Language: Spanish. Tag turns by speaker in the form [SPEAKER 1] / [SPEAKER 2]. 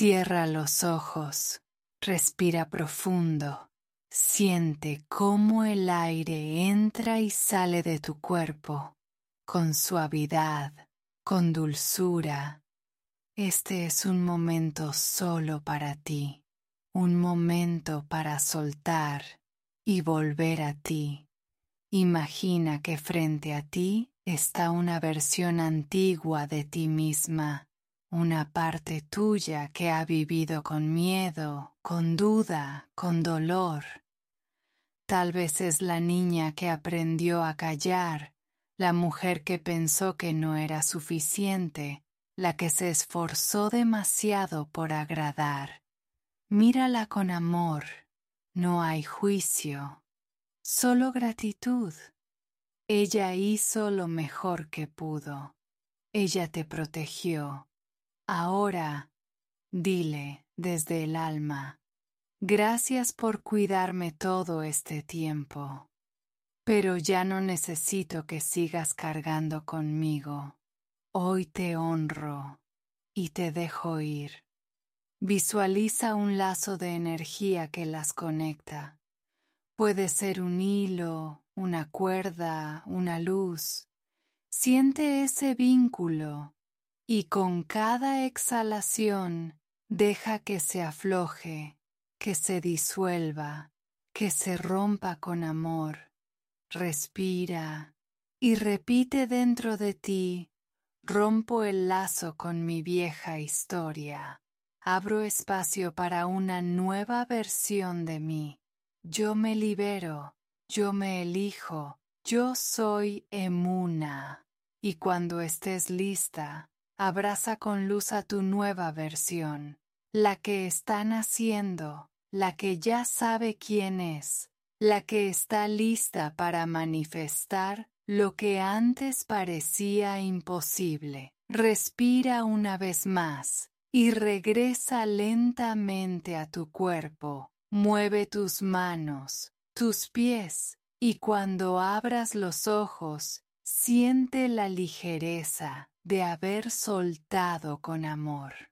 [SPEAKER 1] Cierra los ojos, respira profundo, siente cómo el aire entra y sale de tu cuerpo, con suavidad, con dulzura. Este es un momento solo para ti, un momento para soltar y volver a ti. Imagina que frente a ti está una versión antigua de ti misma, una parte tuya que ha vivido con miedo, con duda, con dolor. Tal vez es la niña que aprendió a callar, la mujer que pensó que no era suficiente, la que se esforzó demasiado por agradar. Mírala con amor, no hay juicio, solo gratitud. Ella hizo lo mejor que pudo. Ella te protegió. Ahora, dile desde el alma, gracias por cuidarme todo este tiempo. Pero ya no necesito que sigas cargando conmigo. Hoy te honro y te dejo ir. Visualiza un lazo de energía que las conecta. Puede ser un hilo, una cuerda, una luz. Siente ese vínculo y con cada exhalación deja que se afloje, que se disuelva, que se rompa con amor. Respira y repite dentro de ti: rompo el lazo con mi vieja historia. Abro espacio para una nueva versión de mí. Yo me libero, yo me elijo, yo soy Emuna. Y cuando estés lista, abraza con luz a tu nueva versión, la que está naciendo, la que ya sabe quién es, la que está lista para manifestar lo que antes parecía imposible. Respira una vez más y regresa lentamente a tu cuerpo. Mueve tus manos, tus pies, y cuando abras los ojos, siente la ligereza de haber soltado con amor.